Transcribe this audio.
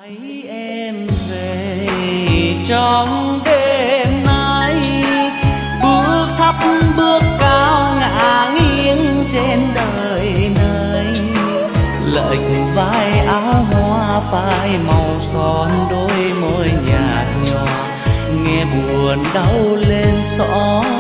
Hãy em về trong đêm nay, bước thấp bước cao ngả nghiêng trên đời này, lệch vai áo hoa phai màu son đôi môi nhạt nhòa, nghe buồn đau lên xót